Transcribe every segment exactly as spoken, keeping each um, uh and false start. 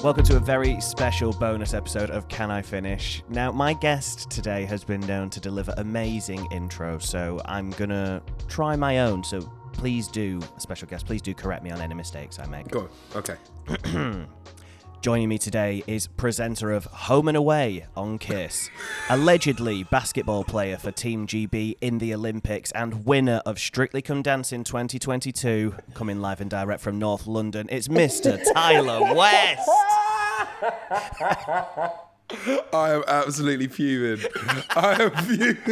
Welcome to a very special bonus episode of Can I Finish? Now, my guest today has been known to deliver amazing intros, so I'm gonna try my own. So please do, special guest, please do correct me on any mistakes I make. Go on. Okay. Joining me today is presenter of Home and Away on Kiss, allegedly basketball player for Team G B in the Olympics, and winner of Strictly Come Dancing twenty twenty-two, coming live and direct from North London. It's Mister Tyler West. I am absolutely fuming. I am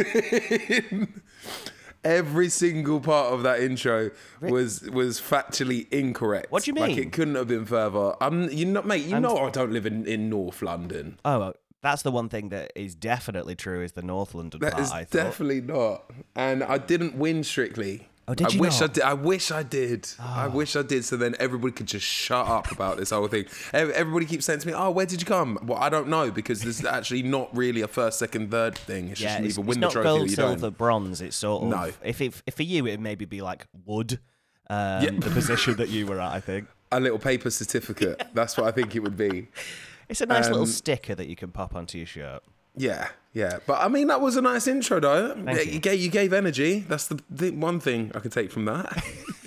fuming. Every single part of that intro was was factually incorrect. What do you mean? Like, it couldn't have been further. I'm, you know, mate. You I'm know, f- I don't live in, in North London. Oh, that's the one thing that is definitely true is the North London That part, is I thought. definitely not. And I didn't win Strictly. Oh, did I you wish not? I did. I wish I did. Oh. I wish I did. So then everybody could just shut up about this whole thing. Ev- Everybody keeps saying to me, "Oh, where did you come?" Well, I don't know, because there's actually not really a first, second, third thing. It's Yeah, just you it's, either it's win the not trophy gold, or you silver, don't. bronze. It's sort of No. If it, if for you, it'd maybe be like wood, um, Yeah. the position that you were at. I think A little paper certificate. That's what I think it would be. it's a nice little Um, sticker that you can pop onto your shirt. Yeah, yeah. But I mean, that was a nice intro, though. Thank Yeah, you. you gave you gave energy. That's the, the one thing I can take from that.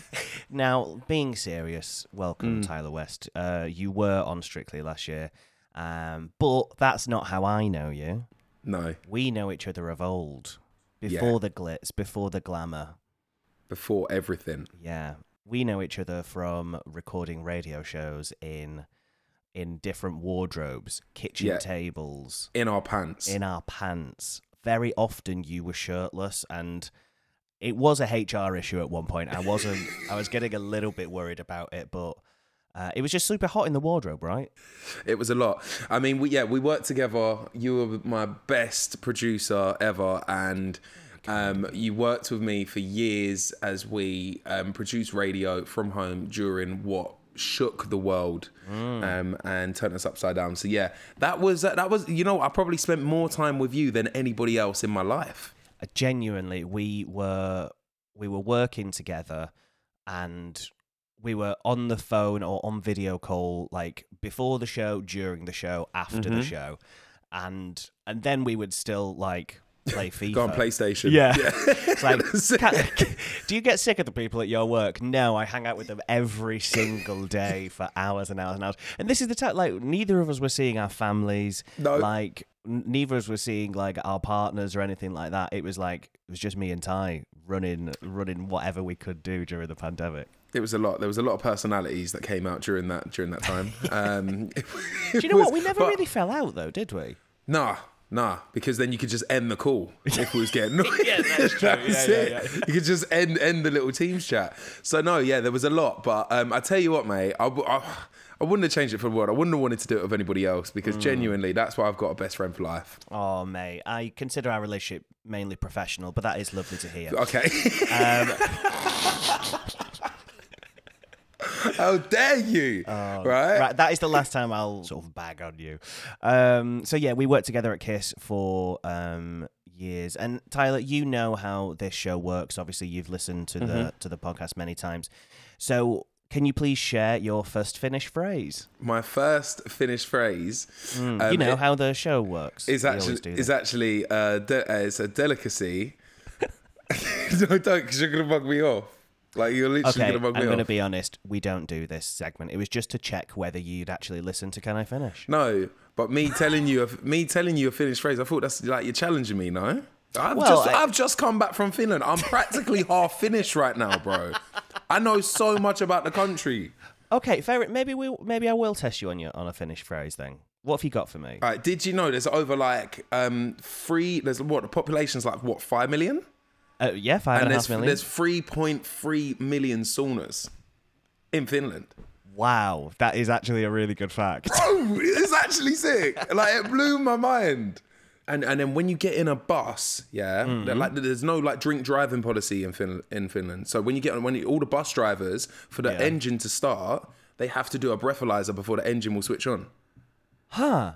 Now, being serious, welcome Mm. Tyler West. Uh, you were on Strictly last year, um, but that's not how I know you. No, We know each other of old, before Yeah. the glitz, before the glamour. before everything. Yeah, we know each other from recording radio shows in in different wardrobes, kitchen Yeah. tables, In our pants. in our pants. Very often you were shirtless, and it was a H R issue at one point. I wasn't. I was getting a little bit worried about it, but uh, it was just super hot in the wardrobe, right? It was a lot. I mean, we, yeah, we worked together. You were my best producer ever, and um, you worked with me for years as we um, produced radio from home during what shook the world um, and turned us upside down. So yeah, that was that was. You know, I probably spent more time with you than anybody else in my life. Uh, genuinely, we were we were working together, and we were on the phone or on video call, like before the show, during the show, after Mm-hmm. the show, and and then we would still like play FIFA. Go on PlayStation. Yeah. It's like, can, do you get sick of the people at your work? No, I hang out with them every single day for hours and hours and hours. And this is the time, like, neither of us were seeing our families. No. Like, n- neither of us were seeing, like, our partners or anything like that. It was like, it was just me and Ty running, running whatever we could do during the pandemic. It was a lot. There was a lot of personalities that came out during that during that time. Um, it, Do you know what? We never but, really fell out, though, did we? Nah, nah, because then you could just end the call if we was getting. Yeah, that's true. That's Yeah, it. yeah, yeah. You could just end end the little Teams chat. So no, yeah, there was a lot. But um, I tell you what, mate, I, w- I, I wouldn't have changed it for the world. I wouldn't have wanted to do it with anybody else, because genuinely, that's why I've got a best friend for life. Oh, mate, I consider our relationship mainly professional, but that is lovely to hear. Okay. Um, How dare you? right? Right, that is the last time I'll sort of bag on you. Um, so yeah, we worked together at Kiss for um, years, and Tyler, you know how this show works. Obviously, you've listened to the to the podcast many times. So, can you please share your first Finnish phrase? My first Finnish phrase. Mm, um, you know it- how the show works. Is We always actually do is that. actually uh, de- uh, it's a delicacy. No, don't, because you're gonna bug me off. Like, you're literally Okay, gonna bug me I'm going to off. be honest. We don't do this segment. It was just to check whether you'd actually listen to Can I Finish? No, but me telling you, a, me telling you a Finnish phrase, I thought that's like you're challenging me. No, I've Well, just I- I've just come back from Finland. I'm practically half Finnish right now, bro. I know so much about the country. Okay, fair. Maybe we maybe I will test you on your on a Finnish phrase then. What have you got for me? All right, did you know there's over like um three? There's what the population's like what five million? Uh, yeah, five and, And a there's half million. there's three point three million saunas in Finland. Wow, that is actually a really good fact. Bro, it's actually sick. Like, it blew my mind. And and then when you get in a bus, yeah, Mm-hmm. they're like there's no like drink driving policy in Fin- in Finland. So when you get on, when you, all the bus drivers, for the Yeah. engine to start, they have to do a breathalyzer before the engine will switch on. Huh.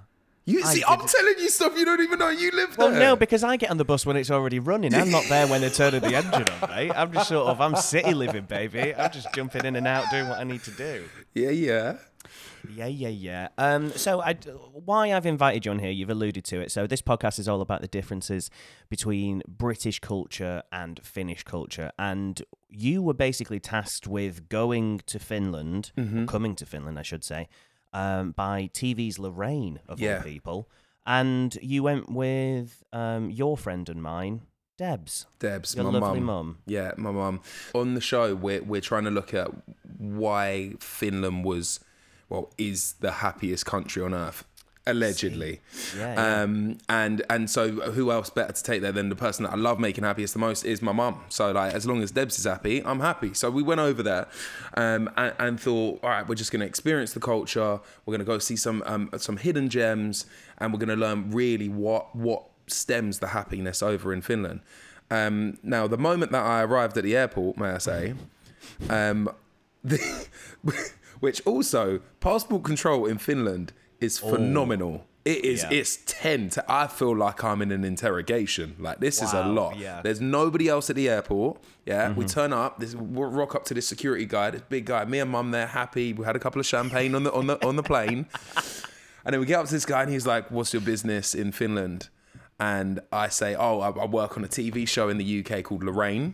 You I see, I'm didn't- telling you stuff you don't even know you live Well, there. no, because I get on the bus when it's already running. I'm not there when they're turning the engine on, mate. I'm just sort of, I'm city living, baby. I'm just jumping in and out, doing what I need to do. Yeah, yeah. Yeah, yeah, yeah. Um, so I, why I've invited you on here, you've alluded to it. So this podcast is all about the differences between British culture and Finnish culture. And you were basically tasked with going to Finland, Mm-hmm. or coming to Finland, I should say, um, by T V's Lorraine, of Yeah. all people. And you went with um, your friend and mine, Debs. Debs, Your my lovely mum. mum. Yeah, my mum. On the show, we're we're trying to look at why Finland was, well, is the happiest country on earth, allegedly. Yeah, yeah. Um, and and so who else better to take that than the person that I love making happiest the most is my mum. So like, as long as Debs is happy, I'm happy. So we went over there, um, and, and thought, all right, we're just going to experience the culture. We're going to go see some um, some hidden gems, and we're going to learn really what what stems the happiness over in Finland. Um, now, the moment that I arrived at the airport, may I say, um, the, which also passport control in Finland is phenomenal. It is. Yeah. It's ten. To, I feel like I'm in an interrogation. Like this is a Wow, lot. yeah. There's nobody else at the airport. Yeah, we turn up. This we rock up to this security guy, this big guy. Me and mum there, happy. We had a couple of champagne on the on the on the plane, and then we get up to this guy, and he's like, "What's your business in Finland?" And I say, "Oh, I, I work on a T V show in the U K called Lorraine."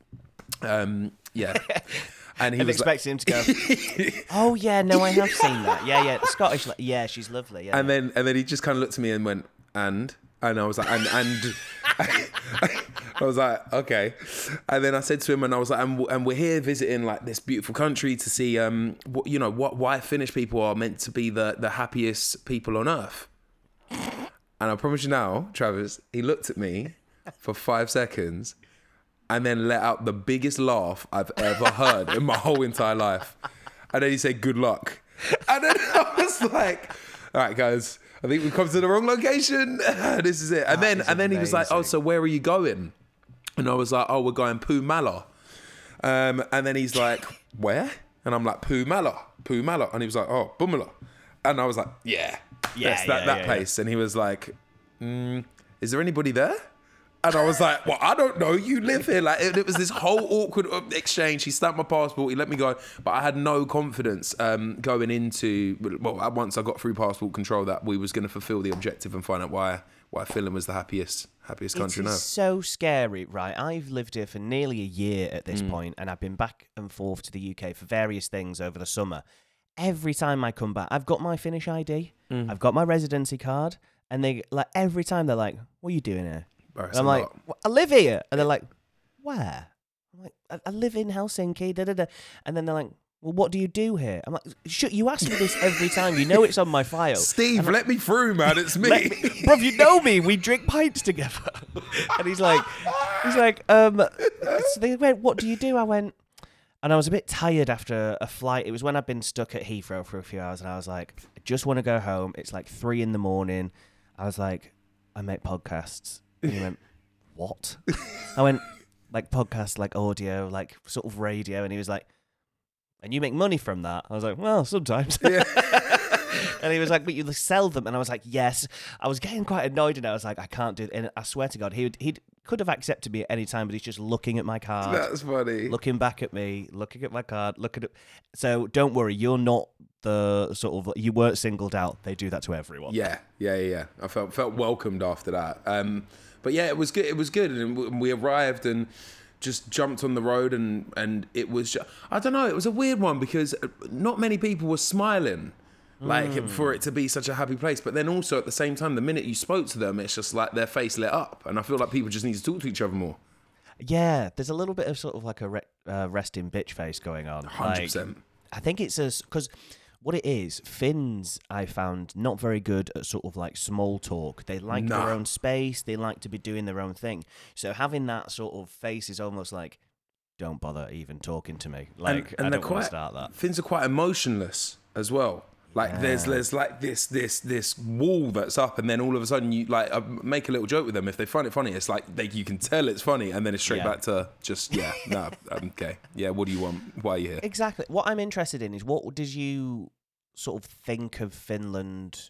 Um, yeah. And he And was like, expecting him to go, oh, yeah, no, I have seen that. Yeah, yeah, Scottish, like, yeah, she's lovely. Yeah. and then and then he just kind of looked at me and went, and and I was like, and and I was like, okay. And then I said to him, and I was like, and, and we're here visiting like this beautiful country to see, um, what, you know, what why Finnish people are meant to be the the happiest people on earth. And I promise you now, Travis, he looked at me for five seconds. And then let out the biggest laugh I've ever heard in my whole entire life. And then he said, good luck. And then I was like, all right, guys, I think we've come to the wrong location. This is it. And That then is and then he was like, oh, amazing. so where are you going? And I was like, oh, we're going Puumala. Um, and then he's like, where? And I'm like, Puumala, Puumala. And he was like, oh, Bumala. And I was like, yeah, Yeah, that's that, yeah, that yeah, place. And he was like, mm, is there anybody there? And I was like, well, I don't know. You live here. Like, it, it was this whole awkward exchange. He stamped my passport. He let me go. But I had no confidence um, going into, well, once I got through passport control, that we was going to fulfill the objective and find out why why Finland was the happiest happiest country It on is earth. so scary, right? I've lived here for nearly a year at Mm. this point, and I've been back and forth to the U K for various things over the summer. Every time I come back, I've got my Finnish I D, Mm. I've got my residency card, and they like every time they're like, "What are you doing here?" Bro, it's And I'm a like, lot. "Well, I live here," and they're like, "Where?" I'm like, "I, I live in Helsinki." Da, da, da. And then they're like, "Well, what do you do here?" I'm like, "Shut! You ask me this every time. You know it's on my file." Steve, let me through, man. It's me. Let me, bruv, you know me. We drink pints together. And he's like, he's like, um, so they went, what do you do? I went, and I was a bit tired after a flight. It was when I'd been stuck at Heathrow for a few hours, and I was like, I just want to go home. It's like three in the morning. I was like, I make podcasts. And he went, what? I went, like podcasts, like audio, like sort of radio. And he was like, and you make money from that? I was like, well, sometimes. Yeah. And he was like, but you sell them. And I was like, yes. I was getting quite annoyed, and I was like, I can't do it. And I swear to God, he would, he could have accepted me at any time, but he's just looking at my card, That's funny. looking back at me, looking at my card, looking at... So don't worry, you're not the sort of... You weren't singled out. They do that to everyone. Yeah, yeah, yeah, yeah. I felt felt welcomed after that. Um, but yeah, it was good. It was good, and w- we arrived and just jumped on the road, and and it was. Just, I don't know. It was a weird one because not many people were smiling, like Mm. for it to be such a happy place. But then also at the same time, the minute you spoke to them, it's just like their face lit up, and I feel like people just need to talk to each other more. Yeah, there's a little bit of sort of like a re- uh, resting bitch face going on. Hundred Like, percent. I think it's a because what it is, Finns I found not very good at sort of like small talk. They like Nah. their own space. They like to be doing their own thing. So having that sort of face is almost like, don't bother even talking to me. Like I they're don't want to start that. Finns are quite emotionless as well. Like there's Yeah. there's like this this this wall that's up, and then all of a sudden you like uh, make a little joke with them. If they find it funny, it's like they you can tell it's funny, and then it's straight Yeah. back to just yeah no okay yeah. What do you want? Why are you here? Exactly. What I'm interested in is what did you sort of think of Finland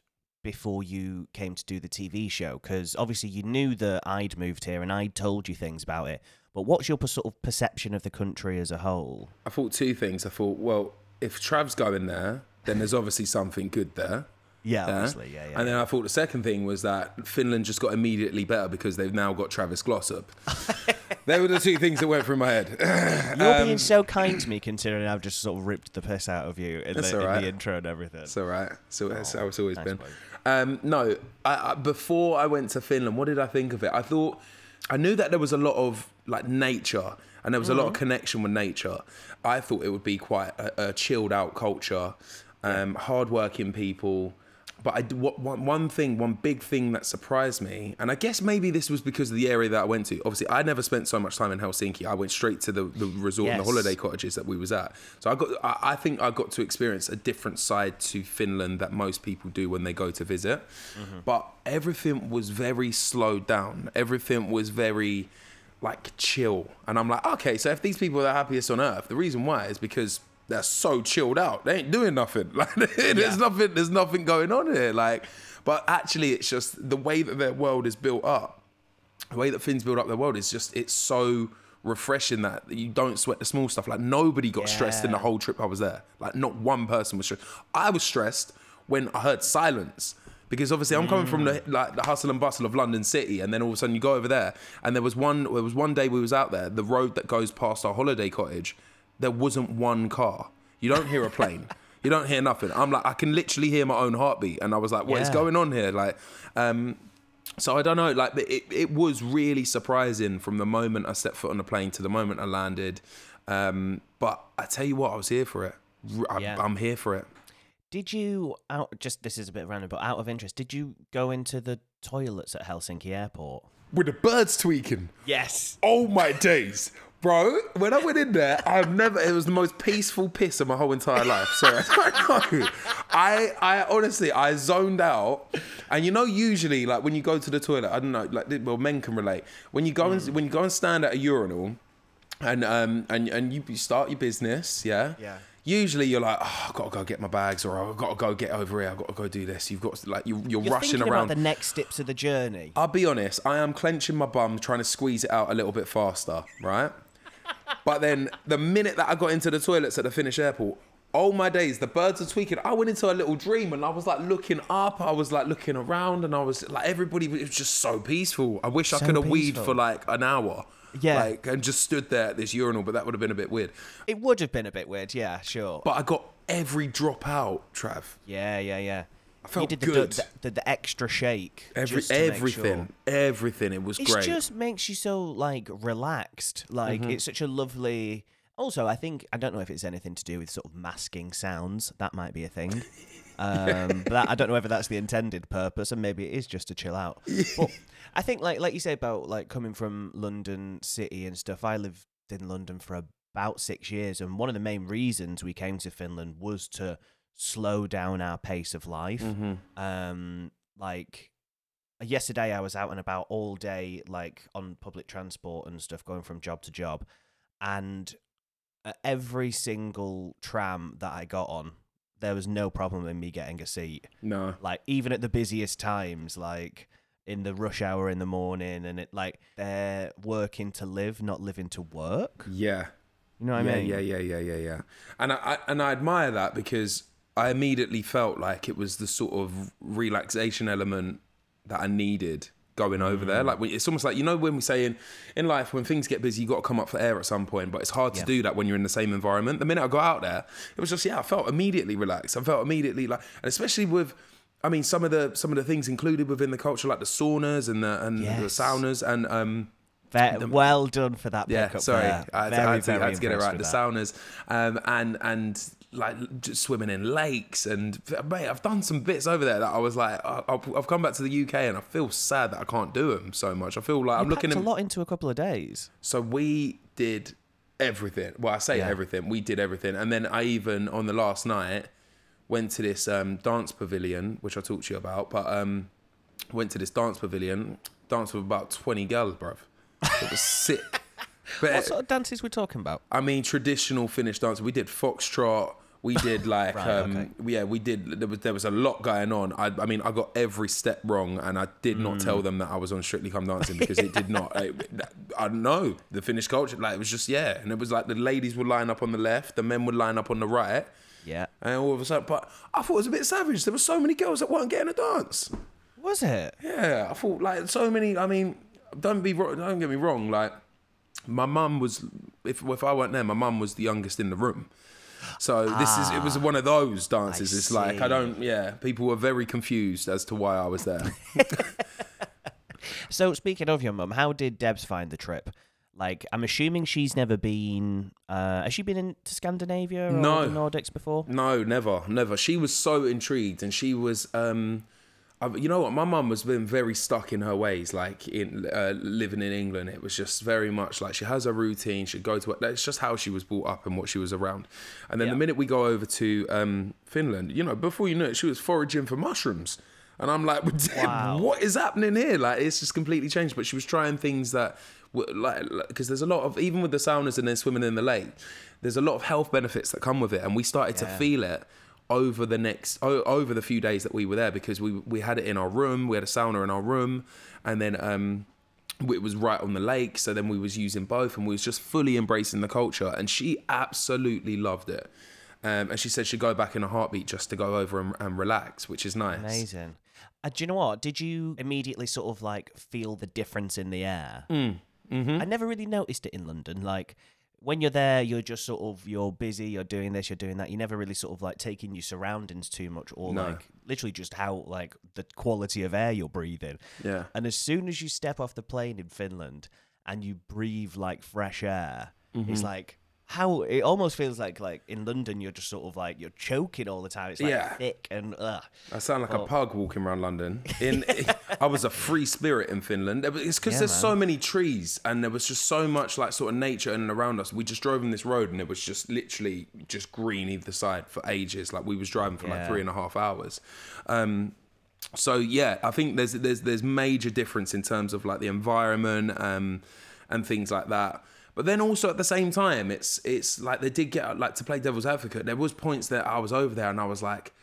before you came to do the T V show? Because obviously you knew that I'd moved here and I'd told you things about it. But what's your sort of perception of the country as a whole? I thought two things. I thought, well, if Trav's going there, then there's obviously something good there. Yeah, yeah, obviously, yeah, yeah. And then yeah. I thought the second thing was that Finland just got immediately better because they've now got Travis Glossop. They were the two things that went through my head. You're um, being so kind to me, considering I've just sort of ripped the piss out of you in, the, right. in the intro and everything. It's all right. So that's how it's always nice been. one. Um, no, I, I, before I went to Finland, what did I think of it? I thought, I knew that there was a lot of like nature and there was mm-hmm. a lot of connection with nature. I thought it would be quite a, a chilled out culture, um, hardworking people. But I, what, one, one thing, one big thing that surprised me, and I guess maybe this was because of the area that I went to. Obviously, I never spent so much time in Helsinki. I went straight to the, the resort yes. and the holiday cottages that we was at. So I got, I, I think I got to experience a different side to Finland that most people do when they go to visit. Mm-hmm. But everything was very slowed down. Everything was very like chill. And I'm like, okay, so if these people are the happiest on earth, the reason why is because they're so chilled out. They ain't doing nothing. Like there's yeah. nothing. There's nothing going on here. Like, but actually, it's just the way that their world is built up. The way that Finns build up their world is just. It's so refreshing that you don't sweat the small stuff. Like nobody got yeah. stressed in the whole trip I was there. Like not one person was stressed. I was stressed when I heard silence. Because obviously I'm coming mm. from the like the hustle and bustle of London City, and then all of a sudden you go over there, and there was one. There was one day we was out there. The road that goes past our holiday cottage. There wasn't one car. You don't hear a plane. You don't hear nothing. I'm like, I can literally hear my own heartbeat. And I was like, what yeah. is going on here? Like, um, so I don't know. Like, it, it was really surprising from the moment I stepped foot on the plane to the moment I landed. Um, but I tell you what, I was here for it. I, yeah. I'm here for it. Did you, out just this is a bit random, but out of interest, did you go into the toilets at Helsinki Airport? With the birds tweaking? Yes. Oh my days. Bro, when I went in there, I've never, it was the most peaceful piss of my whole entire life. Sorry, I don't know. I, I honestly, I zoned out. And you know, usually, like when you go to the toilet, I don't know, like, well, men can relate. When you go mm. and, when you go and stand at a urinal and, um, and, and you start your business, yeah? Yeah. Usually you're like, oh, I've got to go get my bags, or I've got to go get over here, I've got to go do this. You've got to, like, you, you're, you're rushing thinking around. About the next steps of the journey. I'll be honest, I am clenching my bum, trying to squeeze it out a little bit faster, right? But then the minute that I got into the toilets at the Finnish airport, oh my days, the birds are tweaking. I went into a little dream and I was like looking up, I was like looking around, and I was like, everybody, it was just so peaceful. I wish so I could have weed peaceful. for like an hour. Yeah. Like, and just stood there at this urinal, but that would have been a bit weird. It would have been a bit weird, yeah, sure. But I got every drop out, Trav. Yeah, yeah, yeah. I felt you did good. The, the, the extra shake. Every, just to everything, make sure. everything. It was It great. just makes you so, like, relaxed. Like, Mm-hmm. it's such a lovely... Also, I think, I don't know if it's anything to do with sort of masking sounds. That might be a thing. Um, but that, I don't know whether that's the intended purpose, and maybe it is just to chill out. But I think, like like you say about like coming from London City and stuff, I lived in London for about six years, and one of the main reasons we came to Finland was to slow down our pace of life. Mm-hmm. Um, like yesterday, I was out and about all day, like on public transport and stuff, going from job to job, and at every single tram that I got on, there was no problem in me getting a seat. No. Like, even at the busiest times, like in the rush hour in the morning, and it like they're working to live, not living to work. Yeah. You know what yeah, I mean? Yeah, yeah, yeah, yeah, yeah. And I, I and I admire that because I immediately felt like it was the sort of relaxation element that I needed going over mm. there. Like, it's almost like, you know, when we say in, in life, when things get busy, you got to come up for air at some point, but it's hard to yeah. do that when you're in the same environment. The minute I got out there, it was just, yeah, I felt immediately relaxed. I felt immediately like, and especially with, I mean, some of the some of the things included within the culture, like the saunas and the and yes. the saunas and um. Very, the, well done for that pickup. Yeah, sorry, there. I had, very, to, I had, to, I had to get it right. The that. saunas, um, and and like just swimming in lakes, and mate, I've done some bits over there that I was like, I've, I've come back to the U K and I feel sad that I can't do them so much. I feel like you I'm looking packed at a lot into a couple of days. So we did everything. Well, I say yeah. everything. We did everything, and then I even on the last night went to this um, dance pavilion, which I talked to you about. But um, went to this dance pavilion, danced with about twenty girls, bruv. It was sick. But what sort of dances we're talking about? I mean, traditional Finnish dance. We did foxtrot. We did like, Right, um, okay. yeah, we did. There was there was a lot going on. I, I mean, I got every step wrong, and I did not Mm. tell them that I was on Strictly Come Dancing because it did not. I, I don't know the Finnish culture. Like it was just yeah, and it was like the ladies would line up on the left, the men would line up on the right, Yeah. and all of a sudden. But I thought it was a bit savage. There were so many girls that weren't getting a dance. Was it? Yeah, I thought like so many. I mean, don't be wrong, don't get me wrong. Like my mum was, if if I weren't there, my mum was the youngest in the room. So this is it was one of those dances. I It's like I see. don't. Yeah, people were very confused as to why I was there. So speaking of your mum, how did Debs find the trip? Like, I'm assuming she's never been. Uh, has she been into Scandinavia or No. the Nordics before? No, never, never. She was so intrigued, and she was. Um, I, you know what? My mum has been very stuck in her ways. Like in uh, living in England, it was just very much like she has a routine. She'd go to work. That's just how she was brought up and what she was around. And then Yeah. the minute we go over to um, Finland, you know, before you know it, she was foraging for mushrooms. And I'm like, Wow. what is happening here? Like, it's just completely changed. But she was trying things that, were like, because there's a lot of, even with the saunas and then swimming in the lake, there's a lot of health benefits that come with it. And we started to Yeah. feel it over the next, o- over the few days that we were there, because we we had it in our room. We had a sauna in our room. And then um, it was right on the lake. So then we was using both, and we was just fully embracing the culture. And she absolutely loved it. Um, and she said she'd go back in a heartbeat just to go over and, and relax, which is nice. Amazing. Uh, do you know what? Did you immediately sort of like feel the difference in the air? Mm. Mm-hmm. I never really noticed it in London. Like when you're there, you're just sort of you're busy, you're doing this, you're doing that. You never really sort of like taking your surroundings too much, or No. like literally just how like the quality of air you're breathing. Yeah. And as soon as you step off the plane in Finland and you breathe like fresh air, Mm-hmm. it's like how it almost feels like like in London you're just sort of like you're choking all the time. It's like Yeah. thick and ugh. I sound like Oh. a pug walking around London. In, I was a free spirit in Finland. It's because Yeah, there's man. so many trees, and there was just so much like sort of nature in and around us. We just drove in this road, and it was just literally just green either side for ages. Like we was driving for like Yeah. three and a half hours. Um, so yeah, I think there's there's there's major difference in terms of like the environment um, and things like that. But then also at the same time, it's it's like they did get like to play devil's advocate. There was points that I was over there and I was like,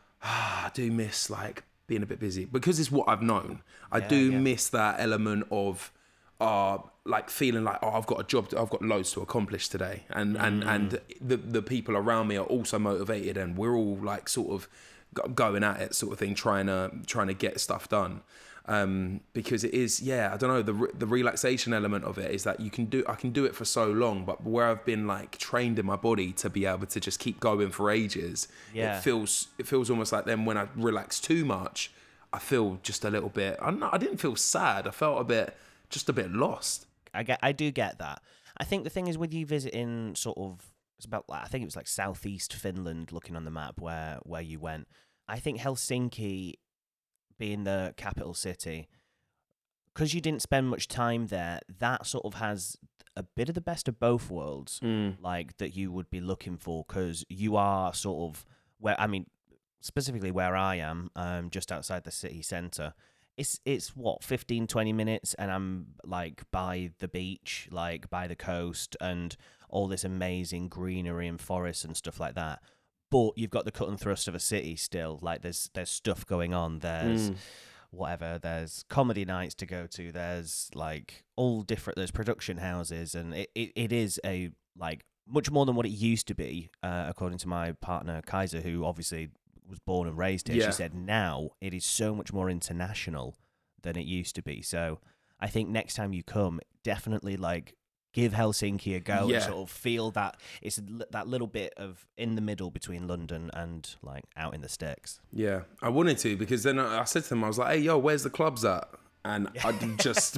ah, I do miss like being a bit busy, because it's what I've known. I Yeah, do yeah. miss that element of uh like feeling like, oh, I've got a job, to, I've got loads to accomplish today, and and Mm. and the the people around me are also motivated, and we're all like sort of go- going at it, sort of thing, trying to trying to get stuff done. Um, because it is, yeah, I don't know, the re- the relaxation element of it is that you can do, I can do it for so long, but where I've been like trained in my body to be able to just keep going for ages, Yeah. it feels it feels almost like then when I relax too much, I feel just a little bit. I don't know, I didn't feel sad. I felt a bit, just a bit lost. I get, I do get that. I think the thing is with you visiting sort of, it's about like, I think it was like southeast Finland, looking on the map where where you went. I think Helsinki, being the capital city, because you didn't spend much time there, that sort of has a bit of the best of both worlds, like that you would be looking for, because you are sort of where, I mean, specifically where I am, um, just outside the city centre. It's it's what fifteen, twenty minutes, and I'm like by the beach, like by the coast, and all this amazing greenery and forests and stuff like that. But you've got the cut and thrust of a city still. Like there's there's stuff going on. There's whatever. There's comedy nights to go to. There's like all different. There's production houses, and it, it, it is a like much more than what it used to be. Uh, according to my partner Kaiser, who obviously was born and raised here, Yeah. she said now it is so much more international than it used to be. So I think next time you come, definitely like give Helsinki a go Yeah. and sort of feel that it's li- that little bit of in the middle between London and like out in the sticks. Yeah, I wanted to, because then I I said to them, I was like, hey, yo, where's the clubs at? And I just,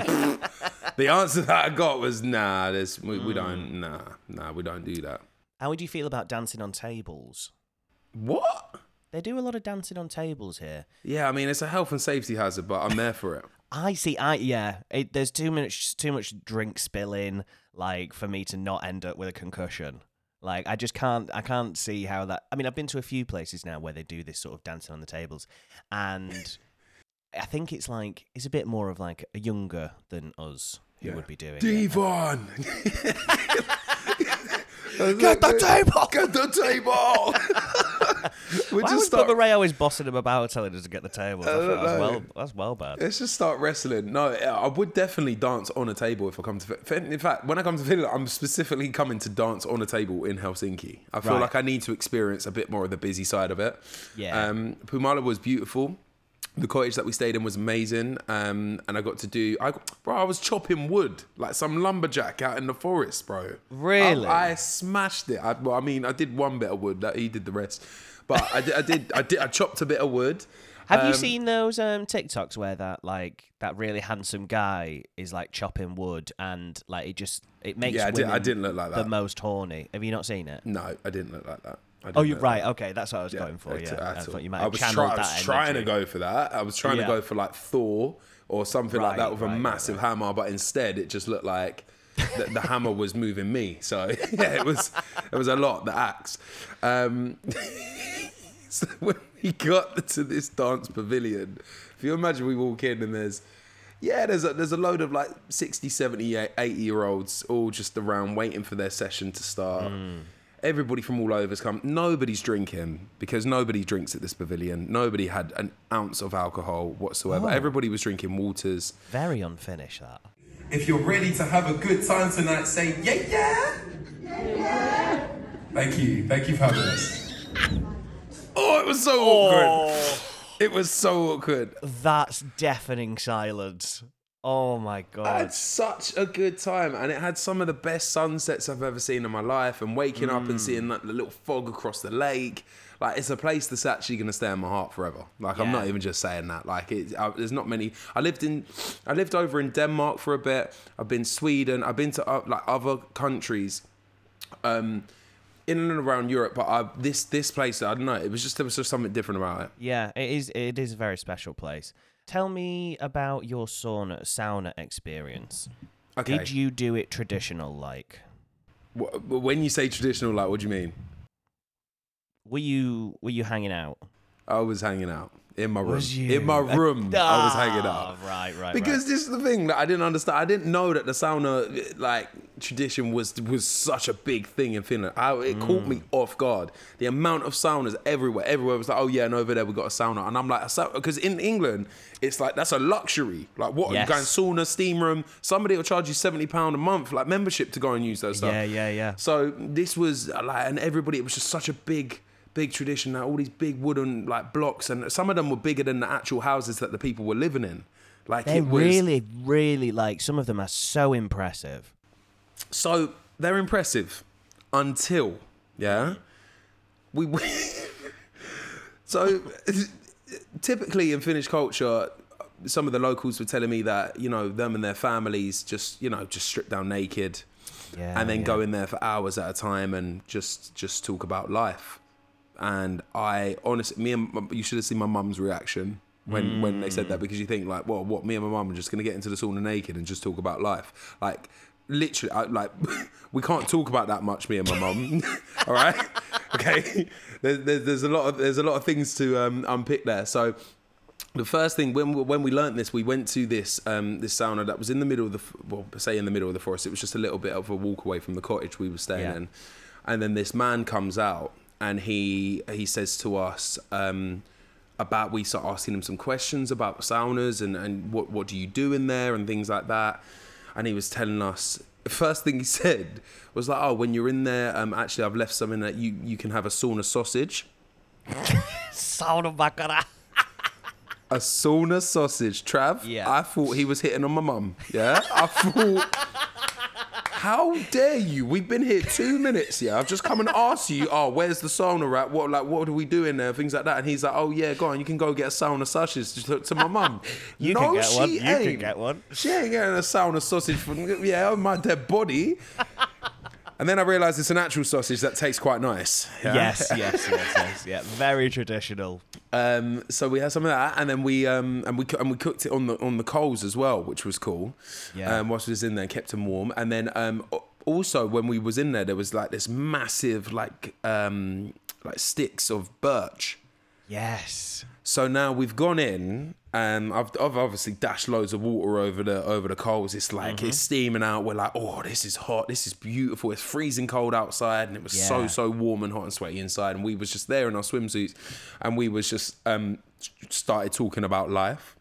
the answer that I got was, nah, there's, we, we don't, nah, nah, we don't do that. How would you feel about dancing on tables? What? They do a lot of dancing on tables here. Yeah, I mean, it's a health and safety hazard, but I'm there for it. I see. I yeah. It, there's too much too much drink spilling, like for me to not end up with a concussion. Like I just can't. I can't see how that. I mean, I've been to a few places now where they do this sort of dancing on the tables, and I think it's like it's a bit more of like a younger than us who Yeah. would be doing it. Devon! Get the table! Get the table! we Why just was start. Bubba Ray always bossing him about telling us to get the tables? I, I thought don't that was know. well, that's well bad. Let's just start wrestling. No, I would definitely dance on a table if I come to. In fact, when I come to Finland, I'm specifically coming to dance on a table in Helsinki. I feel Right. like I need to experience a bit more of the busy side of it. Yeah. Um, Pumala was beautiful. The cottage that we stayed in was amazing, um, and I got to do. I, bro, I was chopping wood like some lumberjack out in the forest, bro. Really? I, I smashed it. I, well, I mean, I did one bit of wood. That he did the rest, but I did. I did. I did. I chopped a bit of wood. Have you Um, seen those um, TikToks where that like that really handsome guy is like chopping wood and like it just it makes Yeah, I, did, women I didn't look like the that. most horny? Have you not seen it? No, I didn't look like that. I didn't Oh, you're look right. like Okay, that's what I was that. going for. at- Yeah, at I all. thought you might I have was, channeled try- I that was trying to energy. go for that. I was trying Yeah. to go for like Thor or something Right, like that with right, a right, massive right. hammer, but instead it just looked like the, the hammer was moving me. So yeah, it was it was a lot. The axe. Um, so when we got to this dance pavilion, if you imagine we walk in and there's yeah, there's a, there's a load of like sixty, seventy, eighty year olds all just around waiting for their session to start. Mm. Everybody from all over's come. Nobody's drinking because nobody drinks at this pavilion. Nobody had an ounce of alcohol whatsoever. Oh. Everybody was drinking waters. Very unfinished that. If you're ready to have a good time tonight, say yeah, yeah. Thank you. Thank you for having us. Oh, it was so awkward. It was so awkward. That's deafening silence. Oh my I god. had such a good time, and it had some of the best sunsets I've ever seen in my life. And waking up and seeing like, the little fog across the lake, like it's a place that's actually going to stay in my heart forever. Like I'm Yeah. not even just saying that. Like it, I, there's not many. I lived in, I lived over in Denmark for a bit. I've been Sweden. I've been to uh, like other countries, um, in and around Europe. But I, this this place, I don't know. It was just there was just something different about it. Yeah, it is. It is a very special place. Tell me about your sauna sauna experience. Okay. Did you do it traditional like? Wh- When you say traditional, like, what do you mean? Were you were you hanging out? I was hanging out in my room. Was you? In my room, I was hanging out. Ah, Right, right. Because right. this is the thing that I didn't understand. I didn't know that the sauna like tradition was was such a big thing in Finland. I, it Mm. caught me off guard. The amount of saunas everywhere, everywhere was like, oh yeah, and over there we got a sauna, and I'm like, because in England it's like that's a luxury. Like what? Yes. You go in sauna, steam room. Somebody will charge you seventy pound a month, like membership to go and use those stuff. Yeah, yeah, yeah. So this was like, and everybody, it was just such a big. Big tradition, like all these big wooden like blocks, and some of them were bigger than the actual houses that the people were living in. Like They it was, really, really like some of them are so impressive. so they're impressive until yeah we so typically in Finnish culture, some of the locals were telling me that you know them and their families just you know just strip down naked Yeah, and then yeah. go in there for hours at a time and just just talk about life. And I honestly, me and my- you should have seen my mum's reaction when when they said that, because you think like, well, what, me and my mum are just gonna get into the sauna naked and just talk about life, like literally, I, like we can't talk about that much, me and my mum. All right, okay. There's, there's there's a lot of there's a lot of things to um, unpick there. So the first thing when we, when we learnt this, we went to this um, this sauna that was in the middle of the f- well, say in the middle of the forest. It was just a little bit of a walk away from the cottage we were staying Yeah. in, and then this man comes out and he he says to us um, about we start asking him some questions about saunas and, and what what do you do in there and things like that, and he was telling us. The first thing he said was like, "Oh, when you're in there, um, actually, I've left something that you you can have a sauna sausage." Sauna bakara. A sauna sausage, Trav. Yeah. I thought he was hitting on my mum. Yeah. I thought, how dare you? We've been here two minutes. Yeah. I've just come and asked you. Oh, where's the sauna at? What like what do we do in there? Things like that. And he's like, oh yeah, go on. You can go get a sauna sausage. Just look to my mum. You no, can get she one. You ain't. can get one. She ain't getting a sauna sausage from yeah on my dead body. And then I realised it's an actual sausage that tastes quite nice. Yeah? Yes, yes, yes, yes. Yeah, very traditional. Um, so we had some of that, and then we um, and we coo- and we cooked it on the on the coals as well, which was cool. Yeah. Um, whilst we was in there, kept them warm, and then um, a- also when we was in there, there was like this massive like um, like sticks of birch. Yes. So now we've gone in, and I've, I've obviously dashed loads of water over the over the coals. It's like mm-hmm. it's steaming out. We're like, oh, this is hot. This is beautiful. It's freezing cold outside, and it was yeah. so so warm and hot and sweaty inside. And we was just there in our swimsuits, and we was just um started talking about life.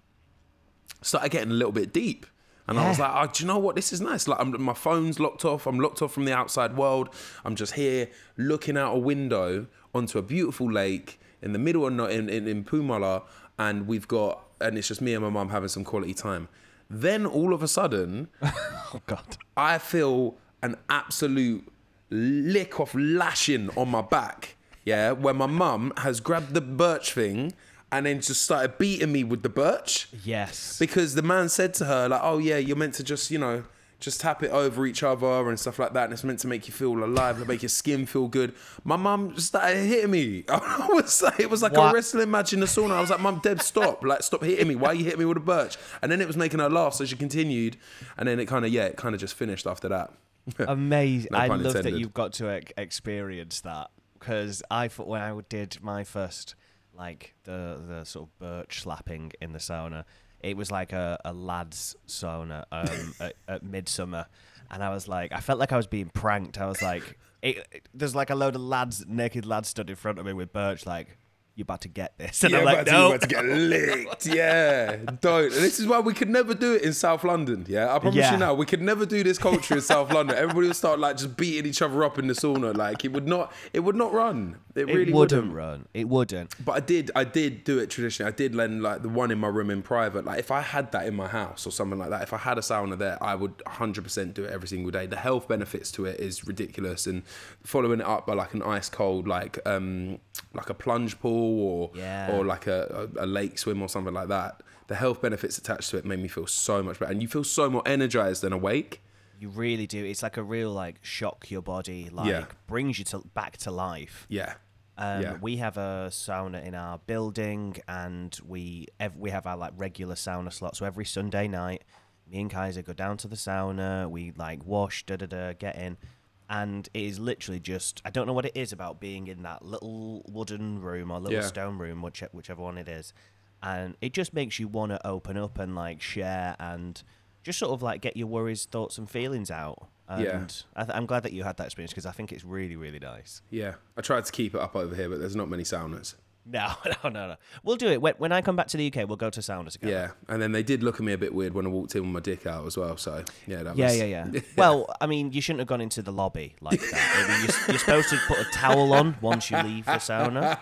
Started getting a little bit deep. And yeah. I was like, oh, do you know what? This is nice. Like, I'm, my phone's locked off. I'm locked off from the outside world. I'm just here looking out a window onto a beautiful lake in the middle of in, in, in Pumala, and we've got, and it's just me and my mum having some quality time. Then all of a sudden, oh God, I feel an absolute lick off lashing on my back. Yeah, where my mum has grabbed the birch thing and then just started beating me with the birch. Yes. Because the man said to her, like, oh yeah, you're meant to just, you know, just tap it over each other and stuff like that. And it's meant to make you feel alive, to make your skin feel good. My mum started hitting me. I was like, it was like what? a wrestling match in the sauna. I was like, Mum, Deb, stop. Like, stop hitting me. Why are you hitting me with a birch? And then it was making her laugh, so she continued. And then it kind of, yeah, it kind of just finished after that. Amazing. No I pun love intended. that you've got to ex- experience that. Because I thought when I did my first, like, the, the sort of birch slapping in the sauna, it was like a, a lad's sauna um, at, at midsummer. And I was like, I felt like I was being pranked. I was like, it, it, there's like a load of lads, naked lads stood in front of me with birch, like, you're about to get this. And yeah, I'm like, about to, no. You're about to get licked. Yeah, don't. And this is why we could never do it in South London. Yeah, I promise Yeah. you now, we could never do this culture in South London. Everybody would start like just beating each other up in the sauna. Like it would not, it would not run. It, It really wouldn't, wouldn't run. It wouldn't. But I did, I did do it traditionally. I did lend like the one in my room in private. Like if I had that in my house or something like that, if I had a sauna there, I would one hundred percent do it every single day. The health benefits to it is ridiculous, and following it up by like an ice cold, like um, like a plunge pool or Yeah. or like a, a, a lake swim or something like that. The health benefits attached to it made me feel so much better, and you feel so more energized and awake. You really do. It's like a real like shock your body, like Yeah. brings you to back to life. Yeah. Um, Yeah. We have a sauna in our building, and we ev- we have our like regular sauna slot. So every Sunday night, me and Kaiser go down to the sauna. We like wash, da da da, get in, and it is literally just I don't know what it is about being in that little wooden room or little Yeah. stone room, which, whichever one it is, and it just makes you want to open up and like share and just sort of like get your worries, thoughts, and feelings out. And Yeah. I th- I'm glad that you had that experience because I think it's really, really nice. Yeah. I tried to keep it up over here, but there's not many saunas. No, no, no, no. We'll do it. When, when I come back to the U K, we'll go to saunas together. Yeah, and then they did look at me a bit weird when I walked in with my dick out as well. So yeah, that Yeah, was... yeah, yeah. Well, I mean, you shouldn't have gone into the lobby like that. I mean, you're, you're supposed to put a towel on once you leave the sauna.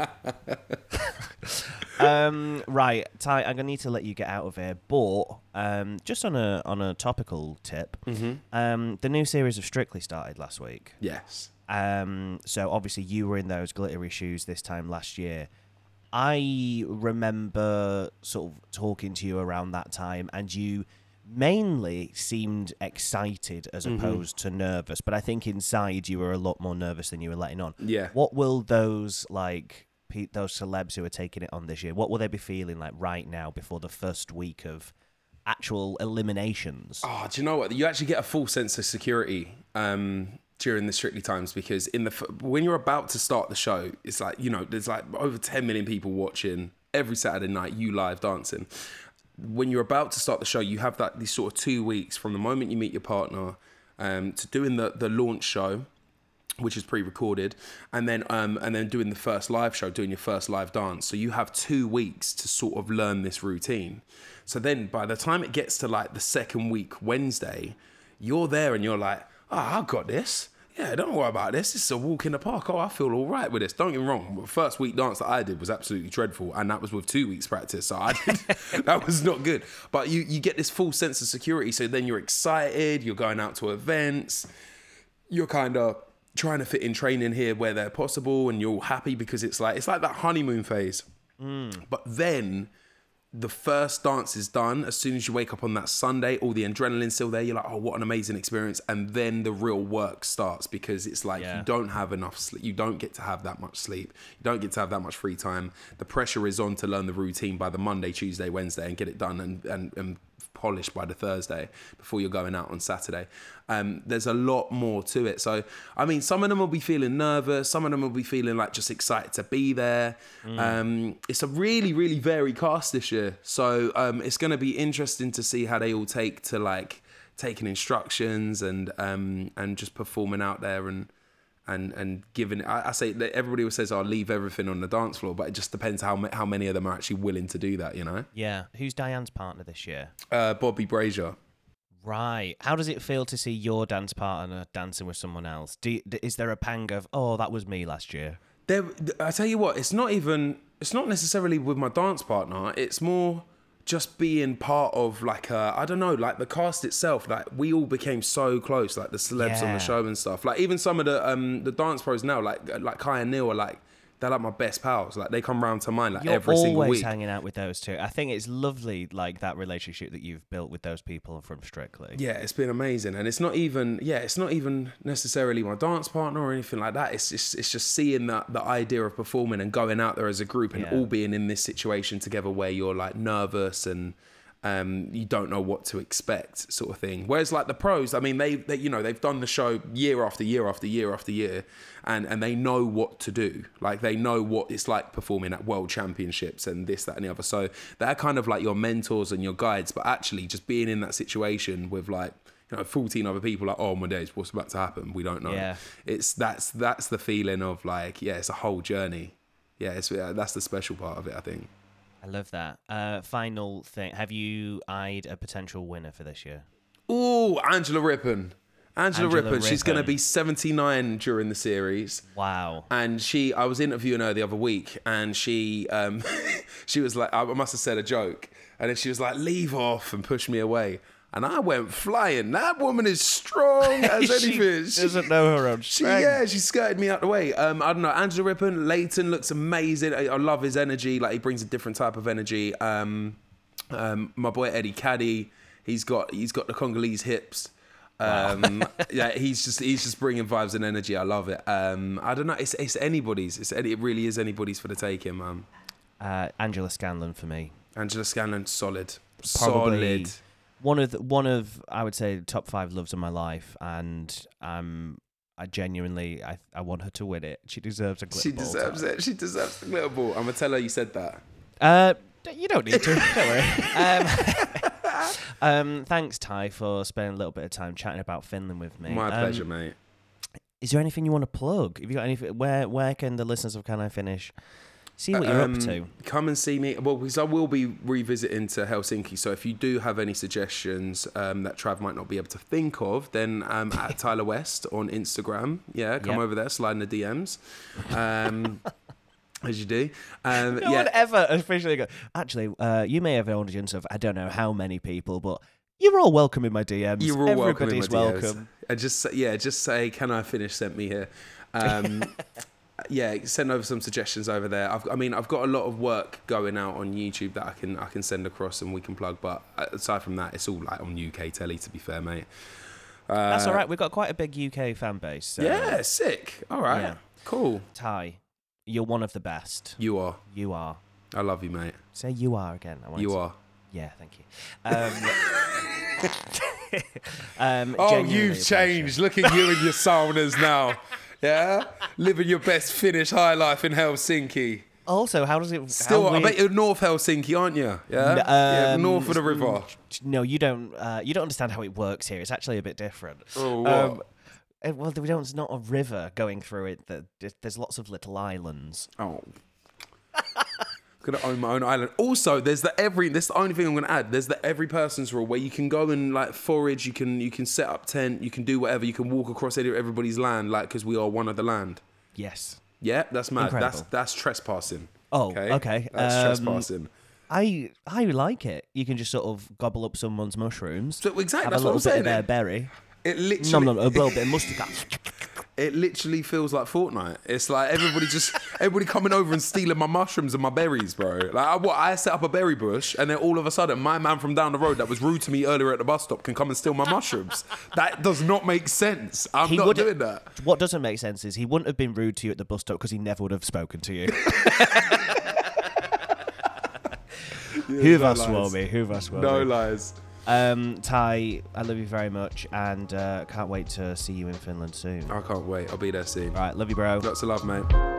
um, right, Ty, I'm gonna need to let you get out of here. But um, just on a on a topical tip, Mm-hmm. um, the new series of Strictly started last week. Yes. Um, so obviously you were in those glittery shoes this time last year. I remember sort of talking to you around that time, and you mainly seemed excited as Mm-hmm. opposed to nervous. But I think inside you were a lot more nervous than you were letting on. Yeah. What will those like pe- those celebs who are taking it on this year? What will they be feeling like right now before the first week of actual eliminations? Oh, do you know what? You actually get a full sense of security um, during the Strictly times, because in the f- when you're about to start the show, it's like, you know, there's like over ten million people watching every Saturday night, you live dancing. When you're about to start the show, you have that these sort of two weeks from the moment you meet your partner um, to doing the, the launch show, which is pre-recorded, and then um, and then doing the first live show, doing your first live dance. So you have two weeks to sort of learn this routine. So then by the time it gets to like the second week, Wednesday, you're there and you're like, oh, I got this. Yeah, don't worry about this. This is a walk in the park. Oh, I feel all right with this. Don't get me wrong. The first week dance that I did was absolutely dreadful, and that was with two weeks practice. So I did, that was not good. But you, you get this full sense of security. So then you're excited. You're going out to events. You're kind of trying to fit in training here where they're possible, and you're all happy because it's like it's like that honeymoon phase. Mm. But then the first dance is done. As soon as you wake up on that Sunday, all the adrenaline's still there. You're like, oh, what an amazing experience. And then the real work starts, because it's like Yeah. you don't have enough sleep. You don't get to have that much sleep. You don't get to have that much free time. The pressure is on to learn the routine by the Monday, Tuesday, Wednesday and get it done and, and, and polished by the Thursday before you're going out on Saturday. Um, there's a lot more to it. So, I mean, some of them will be feeling nervous. Some of them will be feeling like just excited to be there. Mm. Um, it's a really, really varied cast this year. So um, it's going to be interesting to see how they all take to like taking instructions and um, and just performing out there and and and giving. I, I say that everybody always says, "I'll leave everything on the dance floor," but it just depends how how many of them are actually willing to do that. You know? Yeah. Who's Diane's partner this year? Uh, Bobby Brazier. Right. How does it feel to see your dance partner dancing with someone else? Do you, is there a pang of, oh, that was me last year? There, I tell you what, it's not even. It's not necessarily with my dance partner. It's more just being part of like a, I don't know, like the cast itself. Like we all became so close, like the celebs Yeah. on the show and stuff. Like even some of the um the dance pros now, like like Kai and Neil are like, they're like my best pals. Like they come round to mine like You're every single always week. hanging out with those two. I think it's lovely, like that relationship that you've built with those people from Strictly. Yeah, it's been amazing, and it's not even yeah, it's not even necessarily my dance partner or anything like that. It's just it's just seeing that the idea of performing and going out there as a group and Yeah. all being in this situation together where you're like nervous and um you don't know what to expect, sort of thing. Whereas like the pros, I mean, they, they you know they've done the show year after year after year after year, and and they know what to do. Like they know what it's like performing at world championships and this, that, and the other. So they're kind of like your mentors and your guides. But actually, just being in that situation with like, you know, fourteen other people, like, oh my days, what's about to happen? We don't know. Yeah. It's that's that's the feeling of like, yeah, it's a whole journey. Yeah, it's yeah, that's the special part of it, I think. I love that. Uh, final thing. Have you eyed a potential winner for this year? Ooh, Angela Rippon. Angela, Angela Rippon. She's going to Rippon. be seventy-nine during the series. Wow. And she, I was interviewing her the other week, and she, um, she was like, I must have said a joke, and then she was like, "Leave off," and pushed me away, and I went flying. That woman is strong as anything. She doesn't know her own She, strength. yeah, she skirted me out the way. Um, I don't know. Angela Rippon, Leighton looks amazing. I, I love his energy. Like he brings a different type of energy. Um, um, my boy Eddie Caddy, he's got he's got the Congolese hips. Um, yeah, he's just he's just bringing vibes and energy. I love it. Um, I don't know. It's it's anybody's. It's any, it really is anybody's for the taking, man. Uh, Angela Scanlon for me. Angela Scanlon, solid, Probably solid. One of the, one of I would say top five loves of my life, and um, I genuinely I I want her to win it. She deserves a glitter She ball deserves tonight. it. She deserves the glitter ball. I'm gonna tell her you said that. Uh, you don't need to. Don't worry. Um, um, thanks, Ty, for spending a little bit of time chatting about Finland with me. My Um, pleasure, mate. Is there anything you want to plug? Have you got anything? Where where can the listeners of Can I Finish see what you're Um, up to? Come and see me. Well, because I will be revisiting to Helsinki. So if you do have any suggestions um, that Trav might not be able to think of, then um, at Tyler West on Instagram. Yeah, come Yep. over there, slide in the D Ms. Um, as you do. Um, No yeah. one ever officially go. Actually, uh, you may have an audience of I don't know how many people, but you're all welcome in my D Ms. You're all welcome. in my Everybody's D Ms. welcome. And just say- yeah, just say, "Can I finish?" Sent me here. Um, yeah, send over some suggestions over there. I've, I mean, I've got a lot of work going out on YouTube that I can I can send across and we can plug. But aside from that, it's all like on U K telly. To be fair, mate. Uh, That's all right. We've got quite a big U K fan base. So. Yeah, sick. All right, Yeah. cool. Ty, you're one of the best. You are. You are. I love you, mate. Say you are again. I want You to... are. Yeah, thank you. Um, um, Oh, genuinely a you've pleasure. changed. Look at you and your saunas now. Yeah, living your best Finnish high life in Helsinki. Also, how does it Still, how I we- bet you're North Helsinki, aren't you? Yeah, N- yeah um, north of the river. No, you don't. Uh, you don't understand how it works here. It's actually a bit different. Oh, what? Um, uh, well, we don't. It's not a river going through it. That there's lots of little islands. Oh. I'm gonna own my own island. Also, there's the every. This is the only thing I'm gonna add. There's the every person's rule where you can go and like forage. You can you can set up tent. You can do whatever. You can walk across any- everybody's land, like because we are one of the land. Yes. Yeah, that's mad. Incredible. That's that's trespassing. Oh, Okay. okay. That's Um, trespassing. I I like it. You can just sort of gobble up someone's mushrooms. So exactly. Have That's a what little I'm bit saying. of their It, berry. it No, literally. no, no, a little bit of mustard. It literally feels like Fortnite. It's like everybody just everybody coming over and stealing my mushrooms and my berries, bro. Like I, what, I set up a berry bush, and then all of a sudden, my man from down the road that was rude to me earlier at the bus stop can come and steal my mushrooms. That does not make sense. I'm He not wouldn't- doing that. What doesn't make sense is he wouldn't have been rude to you at the bus stop because he never would have spoken to you. Who've no asked for lies. me? Who've asked for No me? lies. Um, Ty, I love you very much, and uh, can't wait to see you in Finland soon. I can't wait. I'll be there soon. All right, love you, bro. Lots of love, mate.